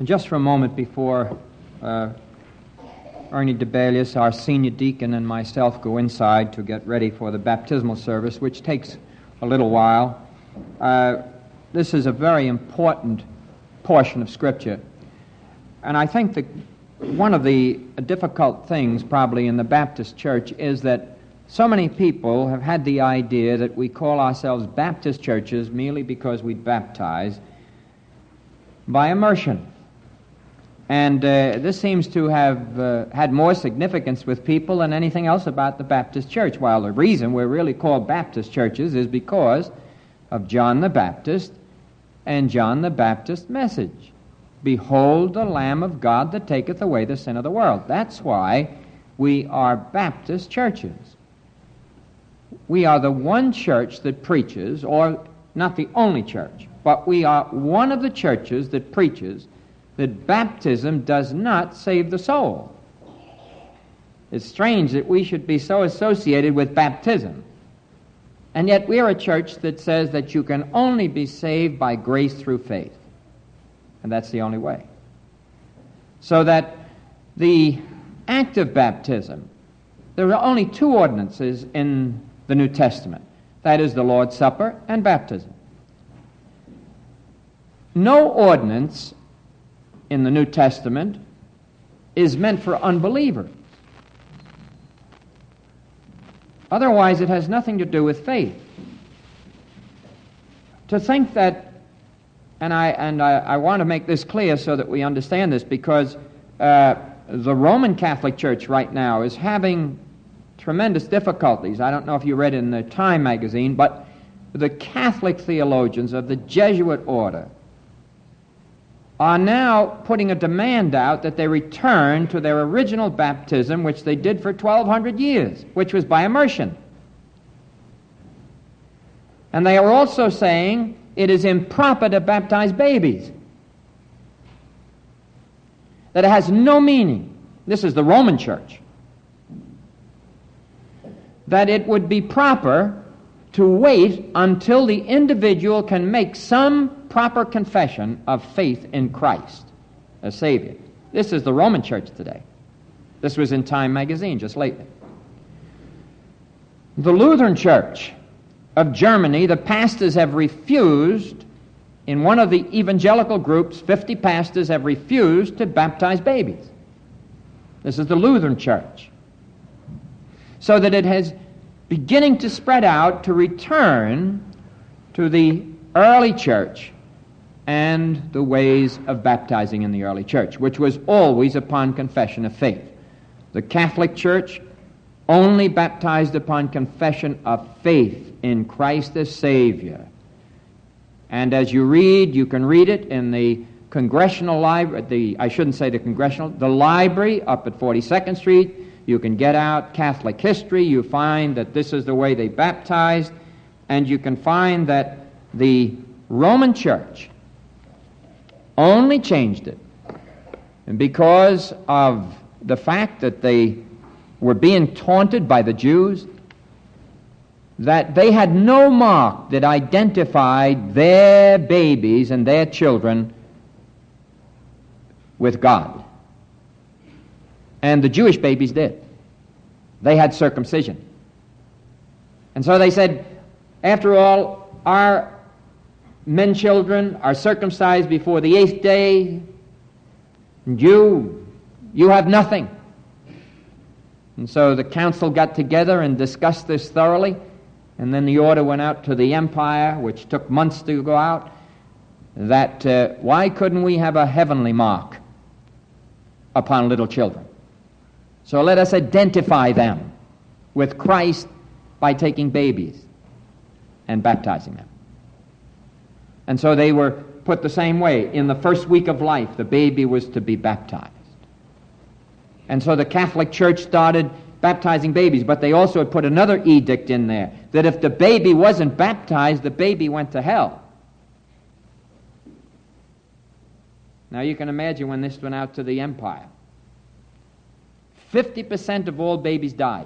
Just for a moment before Ernie DeBelius, our senior deacon, and myself go inside to get ready for the baptismal service, which takes a little while, this is a very important portion of Scripture. And I think that one of the difficult things probably in the Baptist church is that so many people have had the idea that we call ourselves Baptist churches merely because we baptize by immersion. And this seems to have had more significance with people than anything else about the Baptist church, while the reason we're really called Baptist churches is because of John the Baptist and John the Baptist's message. Behold the Lamb of God that taketh away the sin of the world. That's why we are Baptist churches. We are the one church that preaches, or not the only church, but we are one of the churches that preaches that baptism does not save the soul. It's strange that we should be so associated with baptism. And yet we're a church that says that you can only be saved by grace through faith. And that's the only way. So that the act of baptism, there are only two ordinances in the New Testament. That is the Lord's Supper and baptism. No ordinance in the New Testament is meant for unbelievers. Otherwise, it has nothing to do with faith. To think that, and I want to make this clear so that we understand this, because the Roman Catholic Church right now is having tremendous difficulties. I don't know if you read in the Time magazine, but the Catholic theologians of the Jesuit order are now putting a demand out that they return to their original baptism, which they did for 1,200 years, which was by immersion. And they are also saying it is improper to baptize babies, that it has no meaning. This is the Roman Church. That it would be proper to wait until the individual can make some proper confession of faith in Christ as Savior. This is the Roman Church today. This was in Time magazine just lately. The Lutheran Church of Germany, the pastors have refused, in one of the evangelical groups, 50 pastors have refused to baptize babies. This is the Lutheran Church. So that it has beginning to spread out to return to the early church and the ways of baptizing in the early church, which was always upon confession of faith. The Catholic Church only baptized upon confession of faith in Christ as Savior. And as you read, you can read it in the Congressional Library, the library up at 42nd Street. You can get out Catholic history. You find that this is the way they baptized. And you can find that the Roman Church only changed it. And because of the fact that they were being taunted by the Jews, that they had no mark that identified their babies and their children with God. And the Jewish babies did. They had circumcision. And so they said, after all, our men children are circumcised before the 8th day, and you have nothing. And so the council got together and discussed this thoroughly, and then the order went out to the empire, which took months to go out, that why couldn't we have a heavenly mark upon little children? So let us identify them with Christ by taking babies and baptizing them. And so they were put the same way. In the first week of life, the baby was to be baptized. And so the Catholic Church started baptizing babies, but they also had put another edict in there, that if the baby wasn't baptized, the baby went to hell. Now you can imagine when this went out to the empire. 50% of all babies died.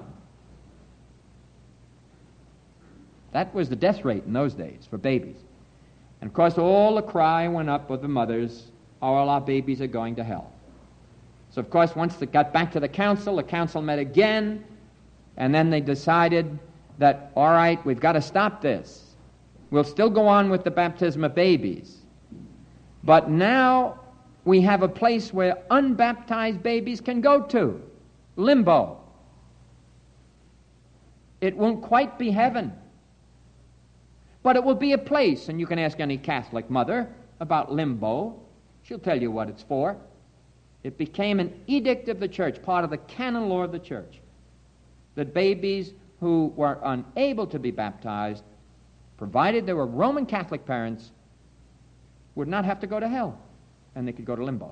That was the death rate in those days for babies. And of course all the cry went up of the mothers all our babies are going to hell. So, of course, once they got back to the council met again, and then they decided that, all right, we've got to stop this. We'll still go on with the baptism of babies. But now we have a place where unbaptized babies can go to, limbo. It won't quite be heaven, but it will be a place, and you can ask any Catholic mother about limbo. She'll tell you what it's for. It became an edict of the church, part of the canon law of the church, that babies who were unable to be baptized, provided they were Roman Catholic parents, would not have to go to hell, and they could go to limbo.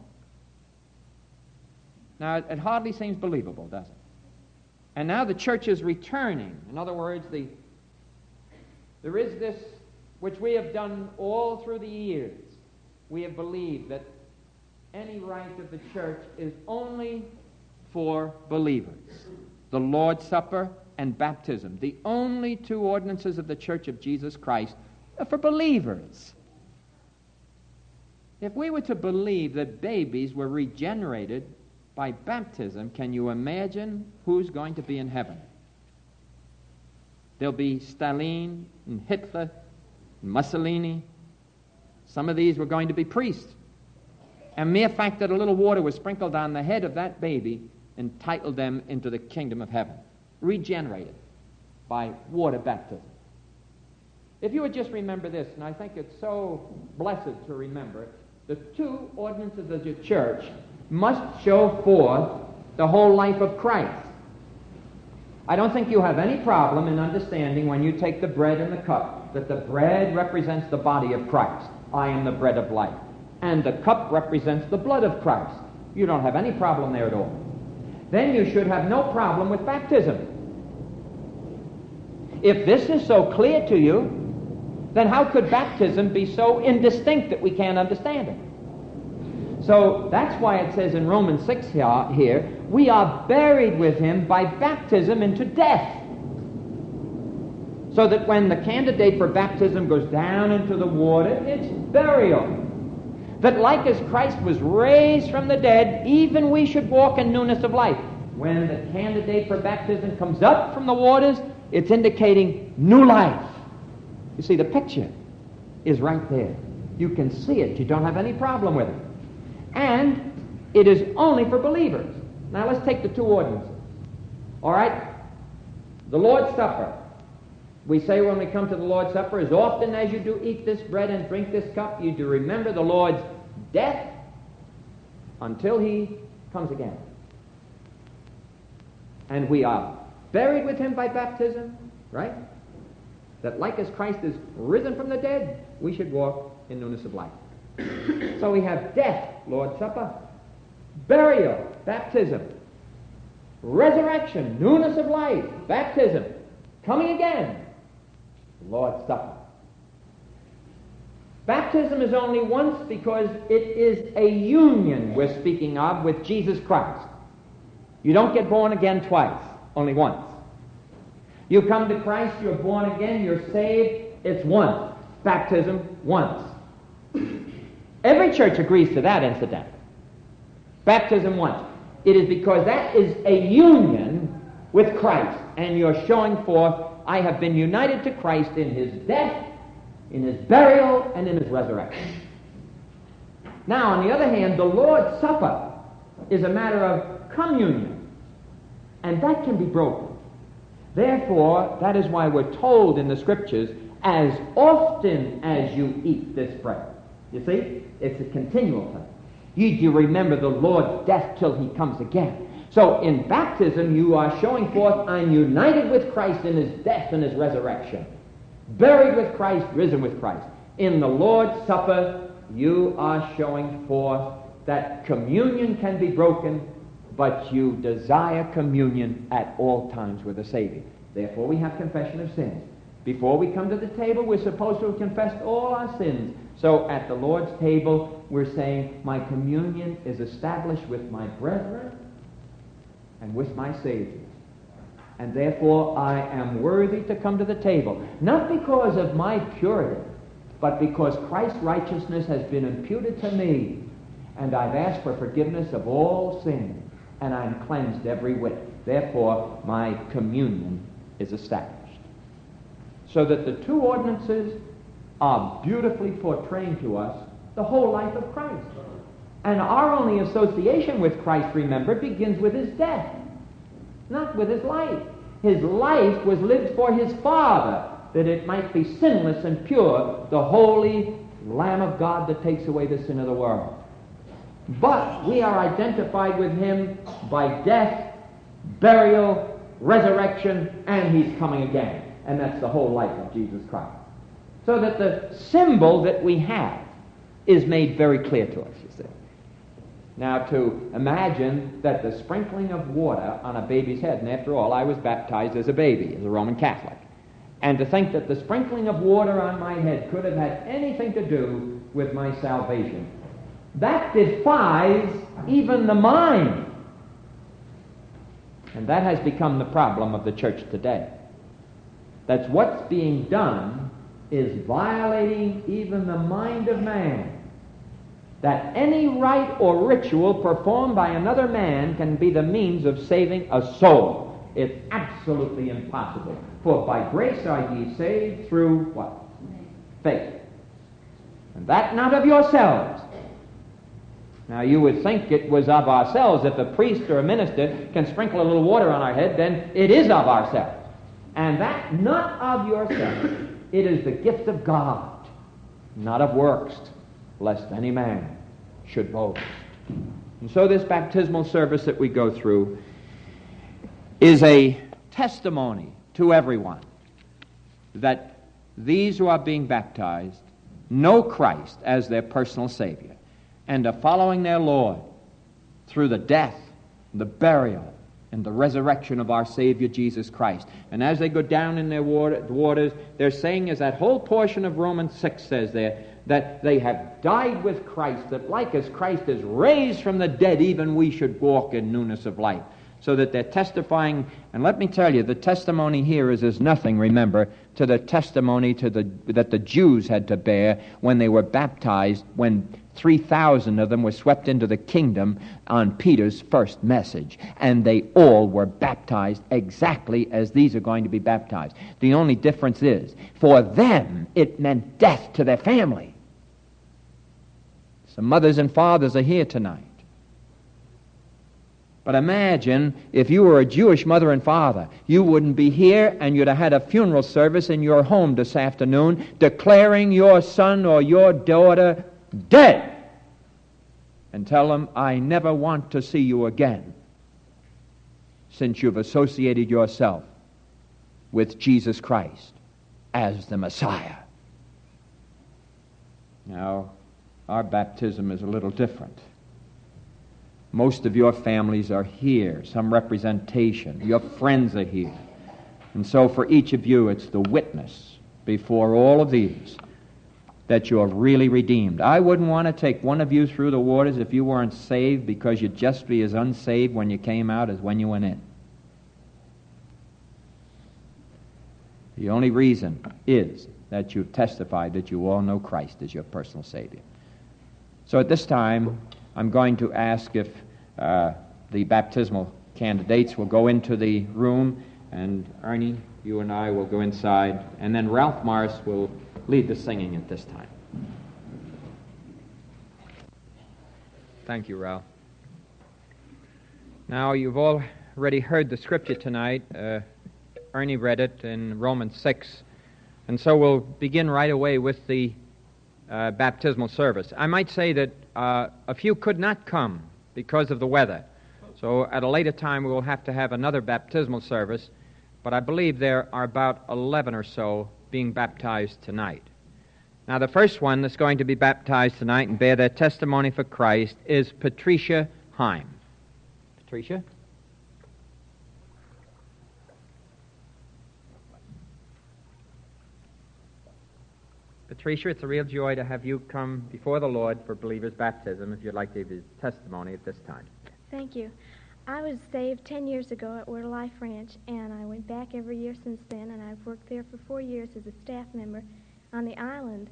Now, it hardly seems believable, does it? And now the church is returning. In other words, there is this, which we have done all through the years. We have believed that any rite of the church is only for believers. The Lord's Supper and baptism, the only two ordinances of the Church of Jesus Christ, are for believers. If we were to believe that babies were regenerated by baptism, can you imagine who's going to be in heaven? There'll be Stalin and Hitler and Mussolini. Some of these were going to be priests. And mere fact that a little water was sprinkled on the head of that baby entitled them into the kingdom of heaven, regenerated by water baptism. If you would just remember this, and I think it's so blessed to remember it, the two ordinances of the church must show forth the whole life of Christ. I don't think you have any problem in understanding when you take the bread and the cup that the bread represents the body of Christ. I am the bread of life. And the cup represents the blood of Christ. You don't have any problem there at all. Then you should have no problem with baptism. If this is so clear to you, then how could baptism be so indistinct that we can't understand it? So that's why it says in Romans 6 here, we are buried with him by baptism into death. So that when the candidate for baptism goes down into the water, it's burial. That like as Christ was raised from the dead, even we should walk in newness of life. When the candidate for baptism comes up from the waters, it's indicating new life. You see, the picture is right there. You can see it. You don't have any problem with it. And it is only for believers. Now let's take the two ordinances. All right? The Lord's Supper. We say when we come to the Lord's Supper, as often as you do eat this bread and drink this cup, you do remember the Lord's death until he comes again. And we are buried with him by baptism, right? That like as Christ is risen from the dead, we should walk in newness of life. So we have death, Lord's Supper, burial, baptism, resurrection, newness of life, baptism, coming again, Lord's Supper. Baptism is only once because it is a union we're speaking of with Jesus Christ. You don't get born again twice, only once. You come to Christ, you're born again, you're saved, it's once. Baptism, once. Every church agrees to that, incidentally. Baptism once. It is because that is a union with Christ, and you're showing forth, I have been united to Christ in his death, in his burial, and in his resurrection. Now, on the other hand, the Lord's Supper is a matter of communion, and that can be broken. Therefore, that is why we're told in the Scriptures, as often as you eat this bread. You see? It's a continual thing. You remember the Lord's death till he comes again. So in baptism, you are showing forth, I'm united with Christ in his death and his resurrection. Buried with Christ, risen with Christ. In the Lord's Supper, you are showing forth that communion can be broken, but you desire communion at all times with the Savior. Therefore, we have confession of sins. Before we come to the table, we're supposed to have confessed all our sins. So at the Lord's table, we're saying, my communion is established with my brethren and with my Savior. And therefore, I am worthy to come to the table. Not because of my purity, but because Christ's righteousness has been imputed to me. and I've asked for forgiveness of all sin, and I'm cleansed every whit. Therefore, my communion is established. So that the two ordinances are beautifully portraying to us the whole life of Christ. And our only association with Christ, remember, begins with his death, not with his life. His life was lived for his Father, that it might be sinless and pure, the holy Lamb of God that takes away the sin of the world. But we are identified with him by death, burial, resurrection, and he's coming again. And that's the whole life of Jesus Christ. So that the symbol that we have is made very clear to us, you see. Now, to imagine that the sprinkling of water on a baby's head, and after all, I was baptized as a baby, as a Roman Catholic, and to think that the sprinkling of water on my head could have had anything to do with my salvation, that defies even the mind. And that has become the problem of the church today. That's what's being done is violating even the mind of man. That any rite or ritual performed by another man can be the means of saving a soul. It's absolutely impossible. For by grace are ye saved through what? Faith. And that not of yourselves. Now you would think it was of ourselves. If a priest or a minister can sprinkle a little water on our head, then it is of ourselves. And that not of yourselves. It is the gift of God, not of works, lest any man should boast. And so this baptismal service that we go through is a testimony to everyone that these who are being baptized know Christ as their personal Savior and are following their Lord through the death, the burial, and the resurrection of our Savior Jesus Christ. And as they go down in their waters, they're saying, as that whole portion of Romans 6 says there, that they have died with Christ, that like as Christ is raised from the dead, even we should walk in newness of life. So that they're testifying, and let me tell you, the testimony here is as nothing, remember, to the testimony that the Jews had to bear when they were baptized, when 3,000 of them were swept into the kingdom on Peter's first message. And they all were baptized exactly as these are going to be baptized. The only difference is, for them, it meant death to their family. Some mothers and fathers are here tonight. But imagine if you were a Jewish mother and father, you wouldn't be here and you'd have had a funeral service in your home this afternoon declaring your son or your daughter dead, and tell them, I never want to see you again, since you've associated yourself with Jesus Christ as the Messiah. Now, our baptism is a little different. Most of your families are here, some representation. Your friends are here. And so for each of you, it's the witness before all of these that you're really redeemed. I wouldn't want to take one of you through the waters if you weren't saved, because you'd just be as unsaved when you came out as when you went in. The only reason is that you've testified that you all know Christ as your personal Savior. So at this time, I'm going to ask if the baptismal candidates will go into the room, and Ernie, you and I will go inside, and then Ralph Morris will lead the singing at this time. Thank you, Ralph. Now, you've already heard the scripture tonight. Ernie read it in Romans 6, and so we'll begin right away with the baptismal service. I might say that a few could not come because of the weather, so at a later time we will have to have another baptismal service, but I believe there are about 11 or so being baptized tonight. Now, the first one that's going to be baptized tonight and bear their testimony for Christ is Patricia Heim. Patricia? Patricia, it's a real joy to have you come before the Lord for believers' baptism, if you'd like to give your testimony at this time. Thank you. I was saved 10 years ago at Word of Life Ranch, and I went back every year since then, and I've worked there for 4 years as a staff member on the island.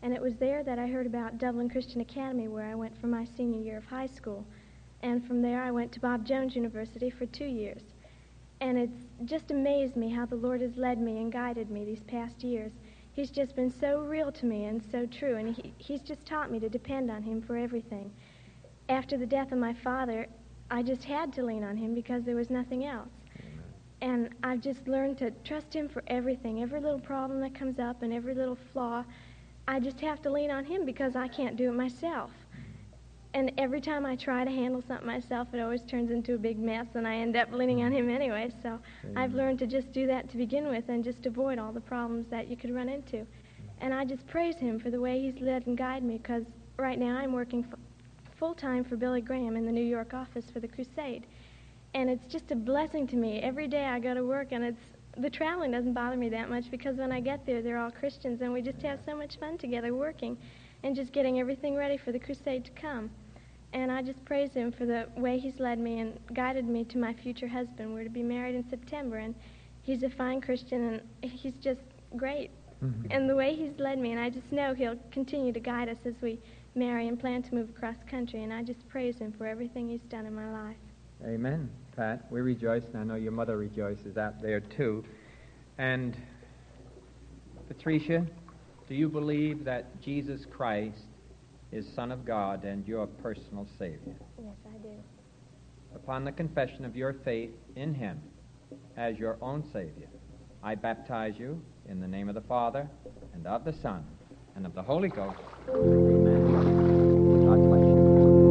And it was there that I heard about Dublin Christian Academy, where I went for my senior year of high school. And from there I went to Bob Jones University for 2 years. And it's just amazed me how the Lord has led me and guided me these past years. He's just been so real to me and so true, and he's just taught me to depend on him for everything. After the death of my father, I just had to lean on him because there was nothing else. Amen. And I've just learned to trust him for everything, every little problem that comes up and every little flaw. I just have to lean on him because I can't do it myself. And every time I try to handle something myself, it always turns into a big mess, and I end up leaning on him anyway. So I've learned to just do that to begin with and just avoid all the problems that you could run into. And I just praise him for the way he's led and guided me, because right now I'm working full-time for Billy Graham in the New York office for the Crusade. And it's just a blessing to me. Every day I go to work, and the traveling doesn't bother me that much, because when I get there, they're all Christians, and we just have so much fun together working and just getting everything ready for the Crusade to come. And I just praise him for the way he's led me and guided me to my future husband. We're to be married in September, and he's a fine Christian, and he's just great. Mm-hmm. And the way he's led me, and I just know he'll continue to guide us as we marry and plan to move across country, and I just praise him for everything he's done in my life. Amen, Pat. We rejoice, and I know your mother rejoices out there, too. And, Patricia, do you believe that Jesus Christ is Son of God and your personal Savior? Yes, I do. Upon the confession of your faith in him as your own Savior, I baptize you in the name of the Father, and of the Son, and of the Holy Ghost. Amen. God bless you.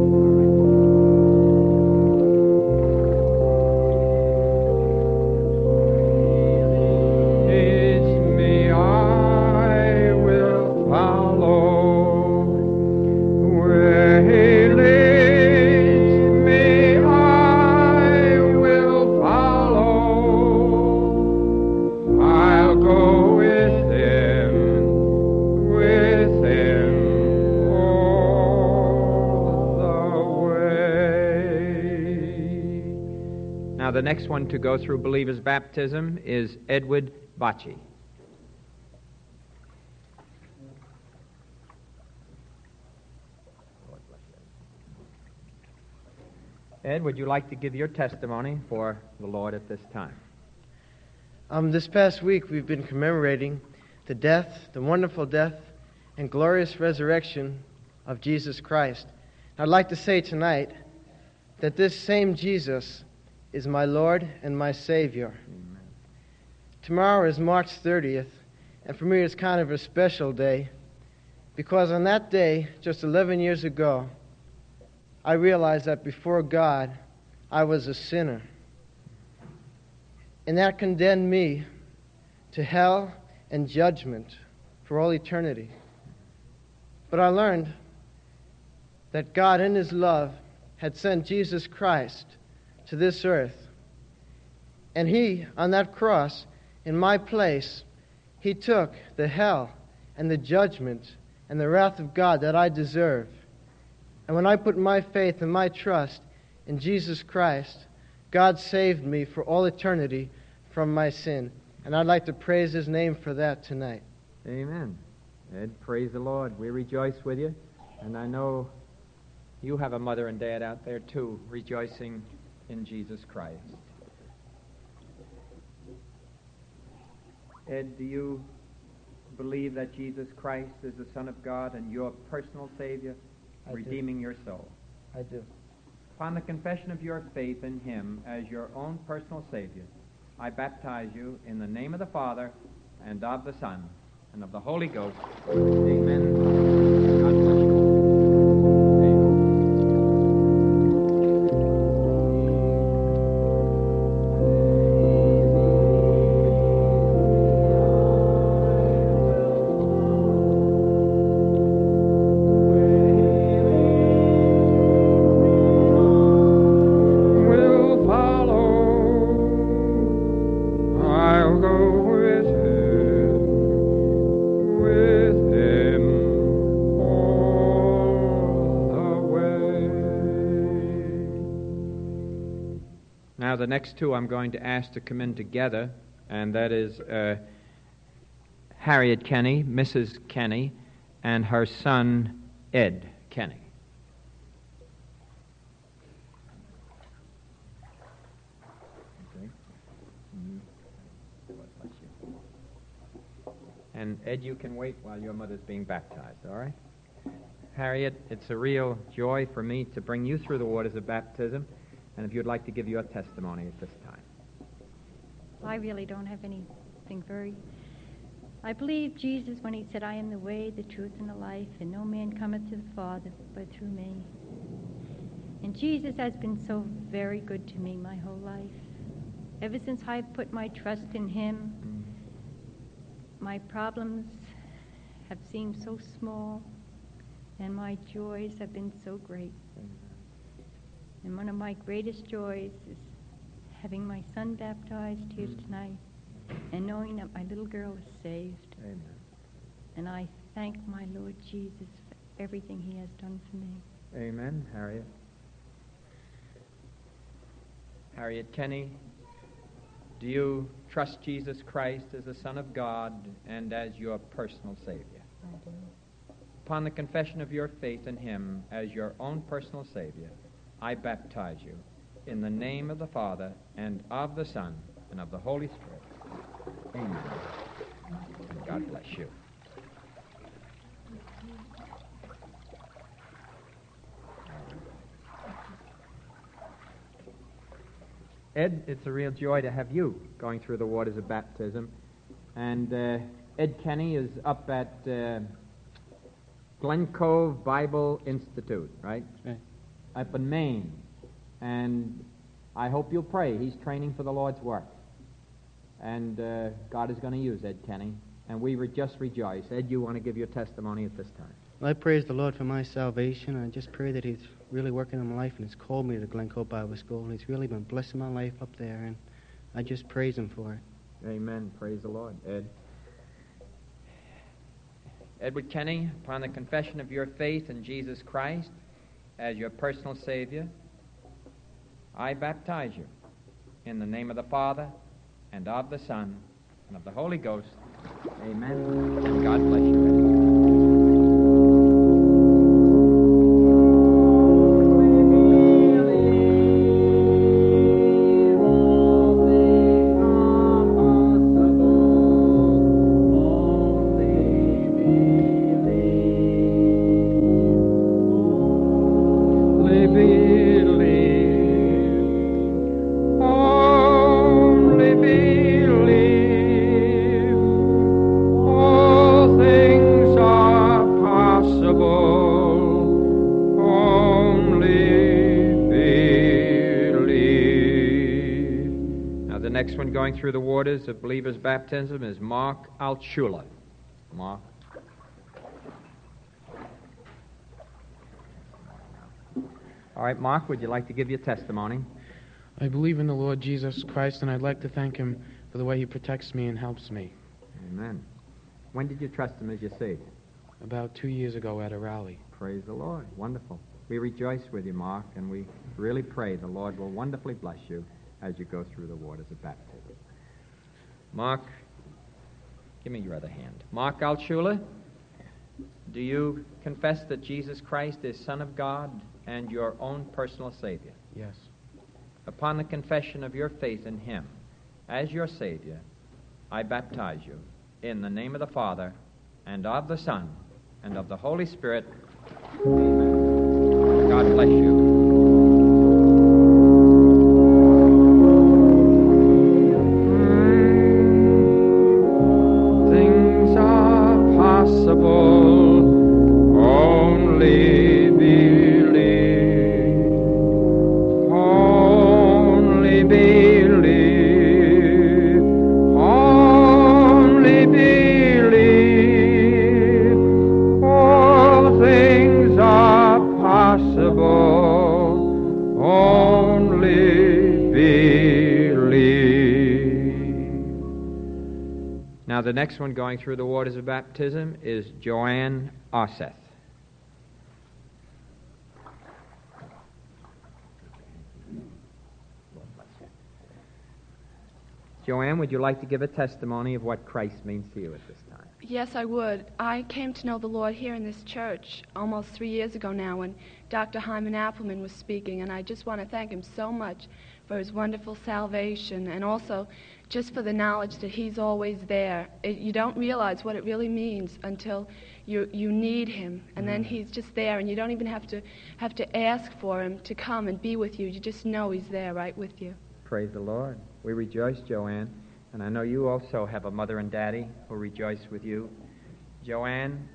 The next one to go through believer's baptism is Edward Bocci. Ed, would you like to give your testimony for the Lord at this time? This past week we've been commemorating the death, the wonderful death, and glorious resurrection of Jesus Christ. I'd like to say tonight that this same Jesus is my Lord and my Savior. Amen. Tomorrow is March 30th, and for me it's kind of a special day, because on that day, just 11 years ago, I realized that before God, I was a sinner. And that condemned me to hell and judgment for all eternity. But I learned that God, in His love, had sent Jesus Christ to this earth. And He, on that cross, in my place, He took the hell and the judgment and the wrath of God that I deserve. And when I put my faith and my trust in Jesus Christ, God saved me for all eternity from my sin. And I'd like to praise His name for that tonight. Amen. Ed, praise the Lord. We rejoice with you. And I know you have a mother and dad out there, too, rejoicing in Jesus Christ. Ed, do you believe that Jesus Christ is the Son of God and your personal Savior, redeeming your soul? I do. Upon the confession of your faith in Him as your own personal Savior, I baptize you in the name of the Father, and of the Son, and of the Holy Ghost. Amen. God bless you. The next two I'm going to ask to come in together, and that is Harriet Kenny, Mrs. Kenny, and her son, Ed Kenny. And Ed, you can wait while your mother's being baptized, all right? Harriet, it's a real joy for me to bring you through the waters of baptism, and if you'd like to give your testimony at this time. I really don't have anything very... I believe Jesus when he said, I am the way, the truth, and the life, and no man cometh to the Father but through me. And Jesus has been so very good to me my whole life. Ever since I put my trust in him, my problems have seemed so small, and my joys have been so great. And one of my greatest joys is having my son baptized here tonight and knowing that my little girl is saved. Amen. And I thank my Lord Jesus for everything he has done for me. Amen, Harriet. Harriet Kenny, do you trust Jesus Christ as the Son of God and as your personal Savior? I do. Upon the confession of your faith in him as your own personal Savior, I baptize you in the name of the Father and of the Son and of the Holy Spirit. Amen. And God bless you. Ed, it's a real joy to have you going through the waters of baptism. And Ed Kenny is up at Glen Cove Bible Institute, right? Right. Up in Maine. And I hope you'll pray. He's training for the Lord's work. And God is going to use Ed Kenny. And we just rejoice. Ed, you want to give your testimony at this time? Well, I praise the Lord for my salvation. I just pray that he's really working in my life and he's called me to Glen Cove Bible School. And he's really been blessing my life up there. And I just praise him for it. Amen. Praise the Lord. Ed. Edward Kenny, upon the confession of your faith in Jesus Christ as your personal Savior, I baptize you in the name of the Father and of the Son and of the Holy Ghost. Amen. And God bless you, Ed. Going through the waters of believers' baptism is Mark Altschula. Mark. All right, Mark, would you like to give your testimony? I believe in the Lord Jesus Christ, and I'd like to thank him for the way he protects me and helps me. Amen. When did you trust him as your Savior? About 2 years ago at a rally. Praise the Lord. Wonderful. We rejoice with you, Mark, and we really pray the Lord will wonderfully bless you as you go through the waters of baptism. Mark, give me your other hand. Mark Altschula, do you confess that Jesus Christ is Son of God and your own personal Savior? Yes. Upon the confession of your faith in him as your Savior, I baptize you in the name of the Father and of the Son and of the Holy Spirit. Amen. God bless you. Now, the next one going through the waters of baptism is Joanne Osseth. Joanne, would you like to give a testimony of what Christ means to you at this time? Yes, I would. I came to know the Lord here in this church almost 3 years ago now when Dr. Hyman Appleman was speaking, and I just want to thank him so much for his wonderful salvation and also just for the knowledge that he's always there. You don't realize what it really means until you need him, and then he's just there, and you don't even have to ask for him to come and be with you. You just know he's there right with you. Praise the Lord. We rejoice, Joanne. And I know you also have a mother and daddy who rejoice with you. Joanne,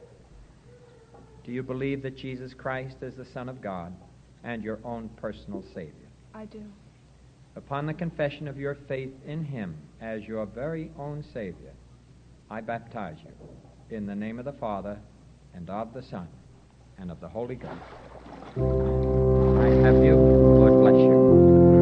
do you believe that Jesus Christ is the Son of God and your own personal Savior? I do. Upon the confession of your faith in Him as your very own Savior, I baptize you in the name of the Father and of the Son and of the Holy Ghost. I have you. Lord bless you.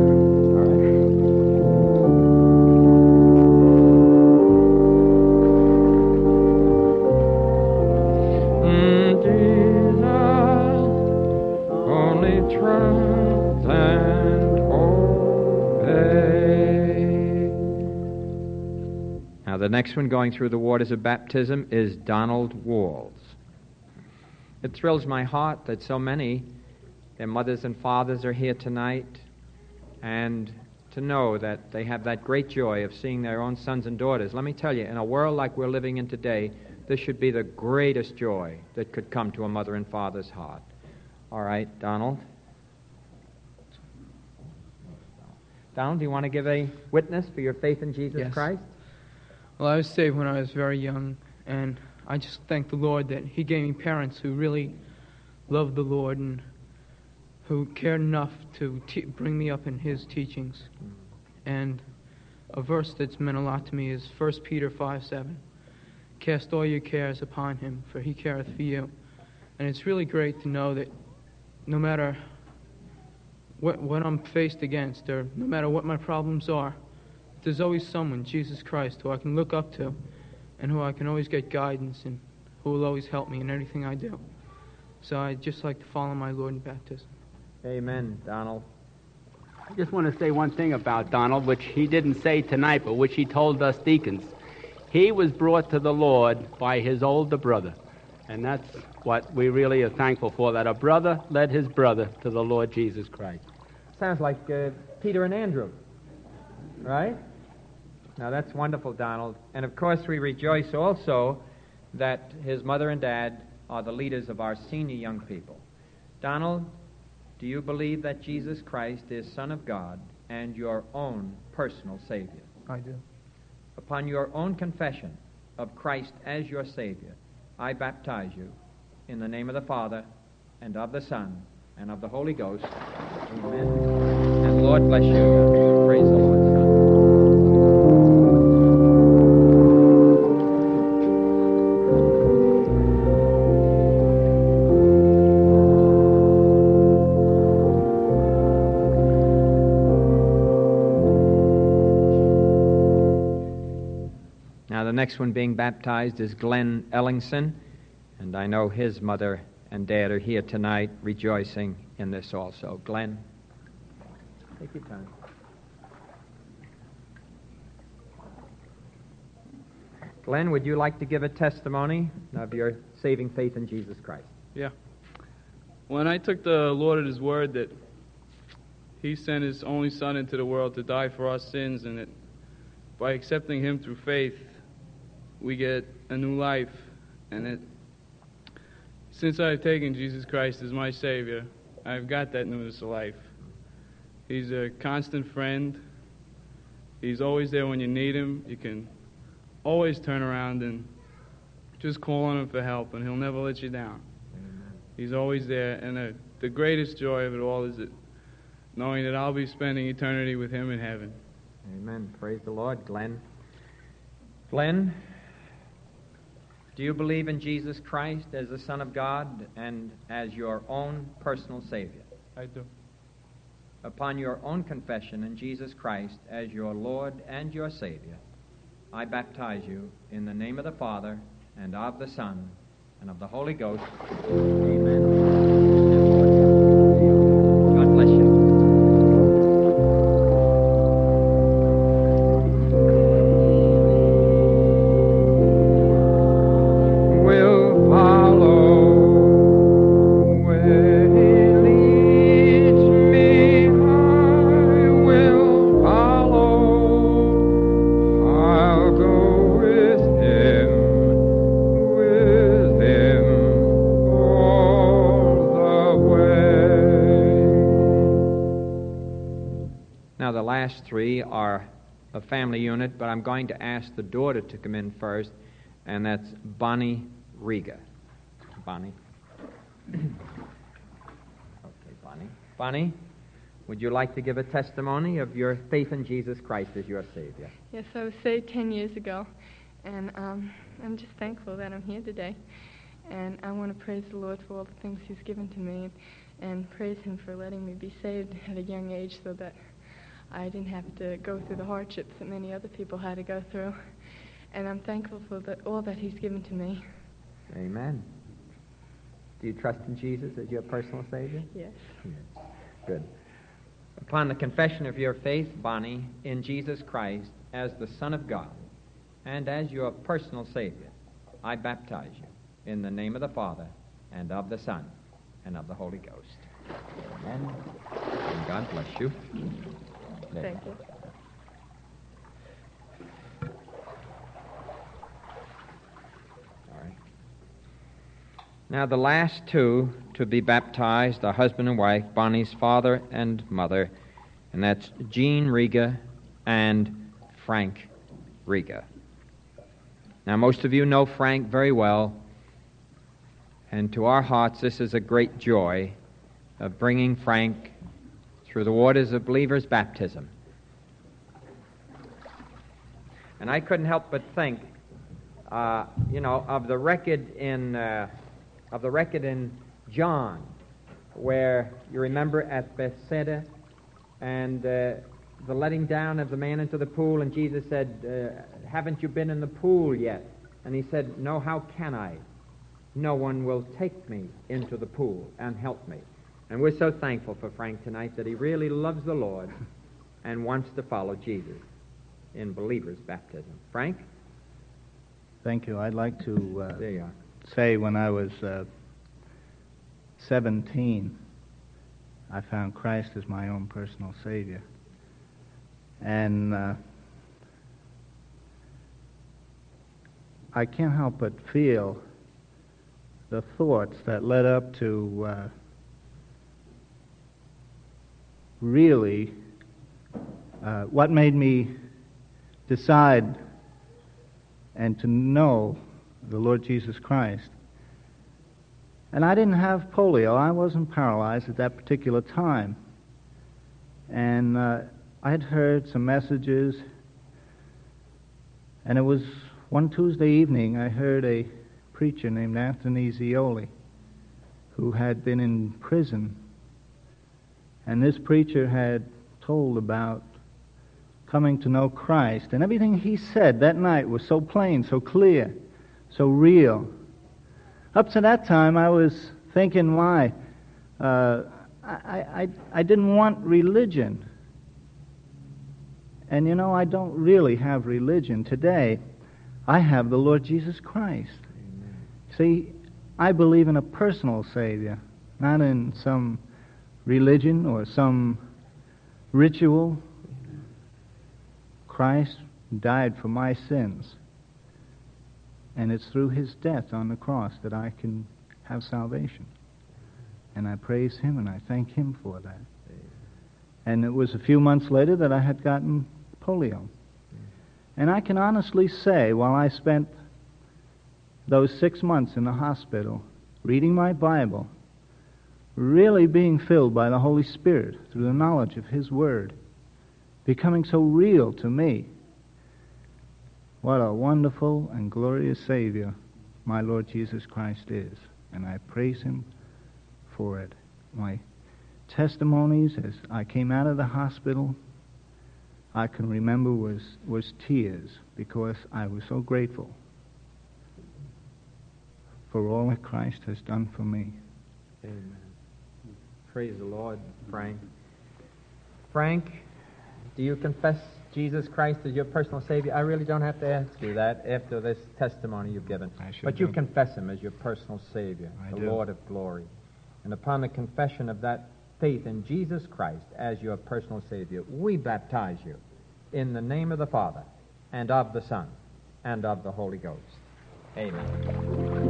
The next one going through the waters of baptism is Donald Walls. It thrills my heart that so many, their mothers and fathers, are here tonight, and to know that they have that great joy of seeing their own sons and daughters. Let me tell you, in a world like we're living in today, this should be the greatest joy that could come to a mother and father's heart. All right, Donald. Donald, do you want to give a witness for your faith in Jesus Christ? Well, I was saved when I was very young, and I just thank the Lord that He gave me parents who really loved the Lord and who cared enough to bring me up in His teachings. And a verse that's meant a lot to me is 1 Peter 5:7. Cast all your cares upon Him, for He careth for you. And it's really great to know that no matter what I'm faced against, or no matter what my problems are, there's always someone, Jesus Christ, who I can look up to and who I can always get guidance and who will always help me in anything I do. So I'd just like to follow my Lord in baptism. Amen, Donald. I just want to say one thing about Donald, which he didn't say tonight, but which he told us deacons. He was brought to the Lord by his older brother, and that's what we really are thankful for, that a brother led his brother to the Lord Jesus Christ. Sounds like Peter and Andrew, right? Now, that's wonderful, Donald. And, of course, we rejoice also that his mother and dad are the leaders of our senior young people. Donald, do you believe that Jesus Christ is Son of God and your own personal Savior? I do. Upon your own confession of Christ as your Savior, I baptize you in the name of the Father and of the Son and of the Holy Ghost. Amen. And the Lord bless you. Praise the Lord. The next one being baptized is Glenn Ellingson, and I know his mother and dad are here tonight rejoicing in this also. Glenn, take your time. Glenn, would you like to give a testimony of your saving faith in Jesus Christ? Yeah. When I took the Lord at His word that He sent His only Son into the world to die for our sins, and that by accepting Him through faith, we get a new life, and since I've taken Jesus Christ as my Savior, I've got that newness of life. He's a constant friend. He's always there when you need Him. You can always turn around and just call on Him for help, and He'll never let you down. Amen. He's always there, and the greatest joy of it all is that knowing that I'll be spending eternity with Him in heaven. Amen. Praise the Lord, Glenn. Glenn, do you believe in Jesus Christ as the Son of God and as your own personal Savior? I do. Upon your own confession in Jesus Christ as your Lord and your Savior, I baptize you in the name of the Father and of the Son and of the Holy Ghost. Amen. God bless you. Now, the last three are a family unit, but I'm going to ask the daughter to come in first, and that's Bonnie Riga. Bonnie. Okay, Bonnie. Bonnie, would you like to give a testimony of your faith in Jesus Christ as your Savior? Yes, I was saved 10 years ago, and I'm just thankful that I'm here today. And I want to praise the Lord for all the things He's given to me, and praise Him for letting me be saved at a young age so that I didn't have to go through the hardships that many other people had to go through. And I'm thankful for all that He's given to me. Amen. Do you trust in Jesus as your personal Savior? Yes. Yes. Good. Upon the confession of your faith, Bonnie, in Jesus Christ as the Son of God and as your personal Savior, I baptize you in the name of the Father and of the Son and of the Holy Ghost. Amen. And God bless you. Thank you. All right. Now, the last two to be baptized are husband and wife, Bonnie's father and mother, and that's Jean Riga and Frank Riga. Now, most of you know Frank very well, and to our hearts, this is a great joy of bringing Frank through the waters of believer's baptism. And I couldn't help but think, of the record in John, where you remember at Bethsaida, and the letting down of the man into the pool, and Jesus said, "Haven't you been in the pool yet?" And he said, "No, how can I? No one will take me into the pool and help me." And we're so thankful for Frank tonight that he really loves the Lord and wants to follow Jesus in believer's baptism. Frank? Thank you. I'd like to there you are. say when I was 17, I found Christ as my own personal Savior. And I can't help but feel the thoughts that led up to really what made me decide and to know the Lord Jesus Christ. And I didn't have polio. I wasn't paralyzed at that particular time. And I had heard some messages, and it was one Tuesday evening I heard a preacher named Anthony Zioli, who had been in prison. And this preacher had told about coming to know Christ. And everything he said that night was so plain, so clear, so real. Up to that time, I was thinking, why? I didn't want religion. And you know, I don't really have religion today. I have the Lord Jesus Christ. Amen. See, I believe in a personal Savior, not in some religion or some ritual. Christ died for my sins, and it's through His death on the cross that I can have salvation. And I praise Him and I thank Him for that. And it was a few months later that I had gotten polio. And I can honestly say, while I spent those 6 months in the hospital reading my Bible, really being filled by the Holy Spirit through the knowledge of His Word, becoming so real to me, what a wonderful and glorious Savior my Lord Jesus Christ is. And I praise Him for it. My testimonies as I came out of the hospital, I can remember was tears, because I was so grateful for all that Christ has done for me. Amen. Praise the Lord, Frank. Frank, do you confess Jesus Christ as your personal Savior? I really don't have to ask you that after this testimony you've given. But you confess Him as your personal Savior, the Lord of glory. And upon the confession of that faith in Jesus Christ as your personal Savior, we baptize you in the name of the Father and of the Son and of the Holy Ghost. Amen.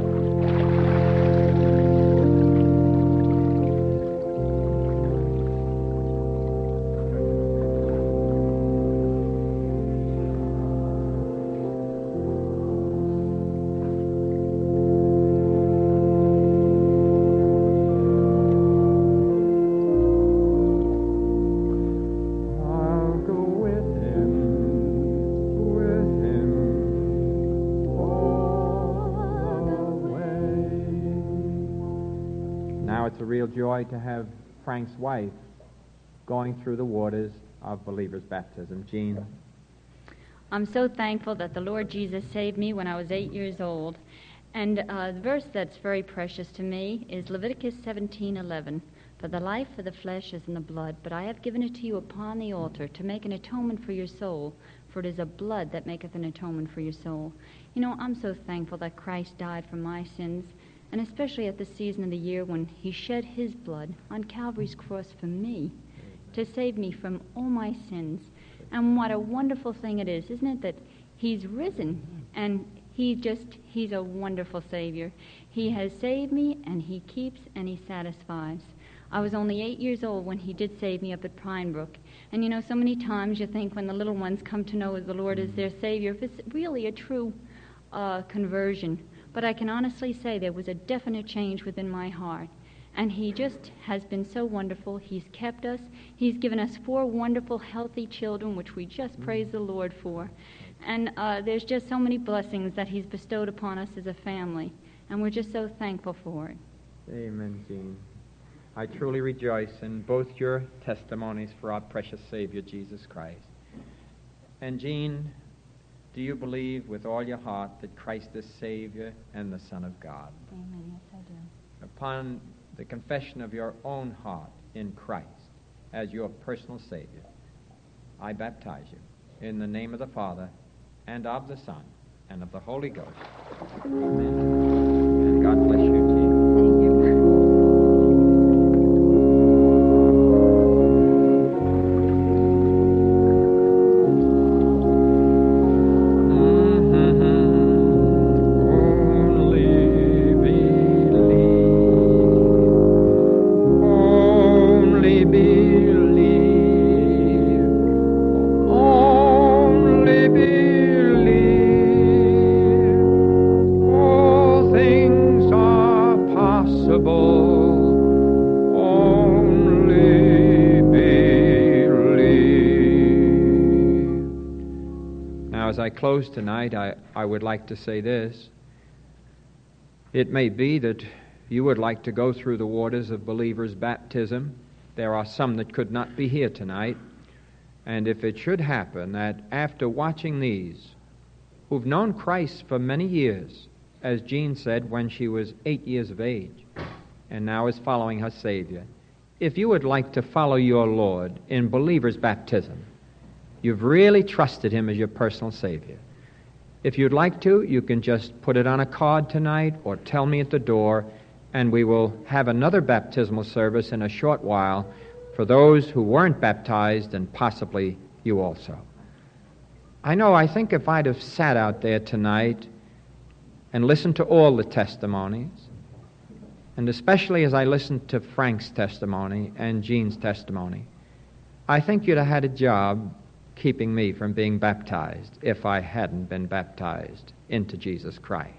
joy to have Frank's wife going through the waters of believer's baptism. Jean. I'm so thankful that the Lord Jesus saved me when I was 8 years old. And the verse that's very precious to me is Leviticus 17:11. For the life of the flesh is in the blood, but I have given it to you upon the altar to make an atonement for your soul, for it is a blood that maketh an atonement for your soul. You know, I'm so thankful that Christ died for my sins, and especially at the season of the year when he shed his blood on Calvary's cross for me, to save me from all my sins. And what a wonderful thing it is, isn't it, that he's risen, and he's a wonderful Savior. He has saved me, and he keeps, and he satisfies. I was only 8 years old when he did save me up at Pine Brook. And you know, so many times you think when the little ones come to know the Lord as their Savior, if it's really a true conversion. But I can honestly say there was a definite change within my heart. And he just has been so wonderful. He's kept us. He's given us 4 wonderful, healthy children, which we just praise the Lord for. And there's just so many blessings that he's bestowed upon us as a family. And we're just so thankful for it. Amen, Jean. I truly rejoice in both your testimonies for our precious Savior, Jesus Christ. And Jean, do you believe with all your heart that Christ is Savior and the Son of God? Amen. Yes, I do. Upon the confession of your own heart in Christ as your personal Savior, I baptize you in the name of the Father and of the Son and of the Holy Ghost. Amen. And God bless you, Jean. Close tonight, I would like to say this. It may be that you would like to go through the waters of believers' baptism. There are some that could not be here tonight. And if it should happen that after watching these, who've known Christ for many years, as Jean said when she was 8 years of age, and now is following her Savior, if you would like to follow your Lord in believers' baptism, you've really trusted him as your personal Savior. If you'd like to, you can just put it on a card tonight or tell me at the door, and we will have another baptismal service in a short while for those who weren't baptized and possibly you also. I think if I'd have sat out there tonight and listened to all the testimonies, and especially as I listened to Frank's testimony and Jean's testimony, I think you'd have had a job keeping me from being baptized if I hadn't been baptized into Jesus Christ.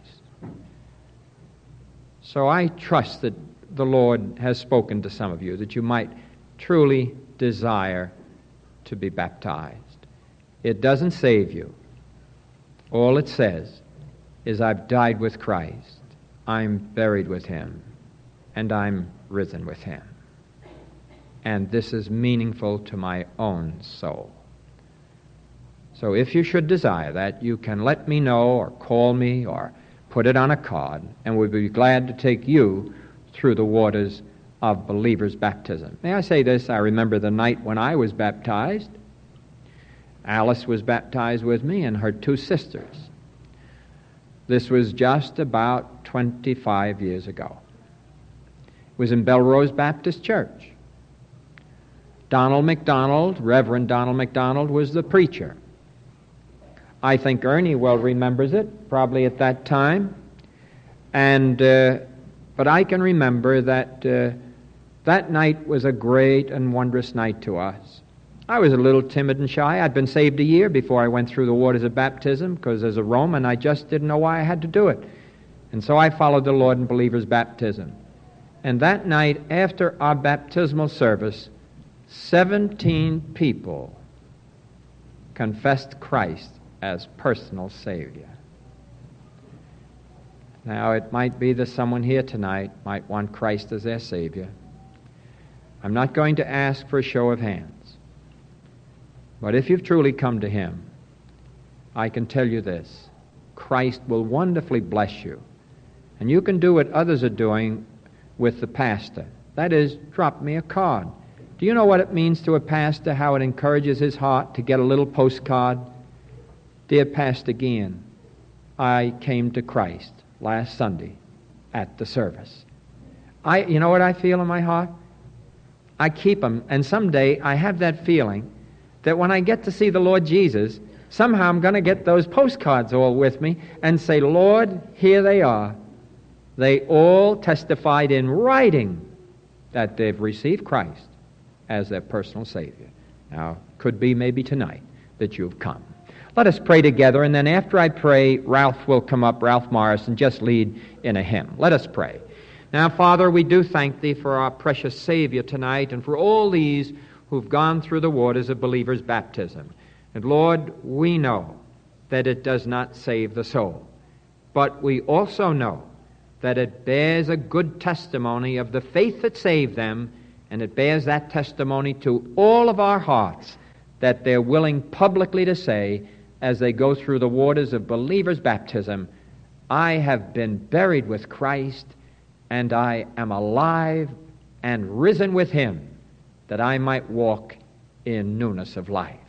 So I trust that the Lord has spoken to some of you, that you might truly desire to be baptized. It doesn't save you. All it says is, I've died with Christ, I'm buried with him, and I'm risen with him. And this is meaningful to my own soul. So if you should desire that, you can let me know or call me or put it on a card, and we'll be glad to take you through the waters of believers' baptism. May I say this? I remember the night when I was baptized. Alice was baptized with me and her 2 sisters. This was just about 25 years ago. It was in Belrose Baptist Church. Donald McDonald, Reverend Donald McDonald, was the preacher. I think Ernie well remembers it, probably at that time. But I can remember that that night was a great and wondrous night to us. I was a little timid and shy. I'd been saved a year before I went through the waters of baptism, because as a Roman I just didn't know why I had to do it. And so I followed the Lord in believers' baptism. And that night, after our baptismal service, 17 people confessed Christ as personal Savior. Now, it might be that someone here tonight might want Christ as their Savior. I'm not going to ask for a show of hands. But if you've truly come to Him, I can tell you this: Christ will wonderfully bless you. And you can do what others are doing with the pastor. That is, drop me a card. Do you know what it means to a pastor, how it encourages his heart to get a little postcard? Dear Pastor Gian, I came to Christ last Sunday at the service. You know what I feel in my heart? I keep them, and someday I have that feeling that when I get to see the Lord Jesus, somehow I'm going to get those postcards all with me and say, Lord, here they are. They all testified in writing that they've received Christ as their personal Savior. Now, could be maybe tonight that you've come. Let us pray together, and then after I pray, Ralph will come up, Ralph Morris, and just lead in a hymn. Let us pray. Now, Father, we do thank Thee for our precious Savior tonight and for all these who've gone through the waters of believers' baptism. And Lord, we know that it does not save the soul, but we also know that it bears a good testimony of the faith that saved them, and it bears that testimony to all of our hearts that they're willing publicly to say, as they go through the waters of believers' baptism, I have been buried with Christ, and I am alive and risen with Him, that I might walk in newness of life.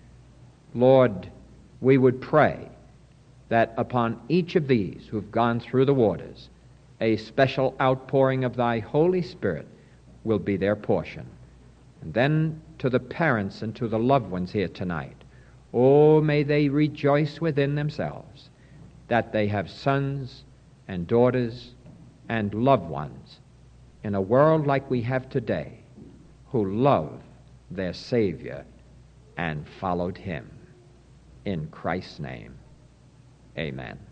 Lord, we would pray that upon each of these who've gone through the waters, a special outpouring of Thy Holy Spirit will be their portion. And then to the parents and to the loved ones here tonight, oh, may they rejoice within themselves that they have sons and daughters and loved ones in a world like we have today who love their Savior and followed Him. In Christ's name, amen.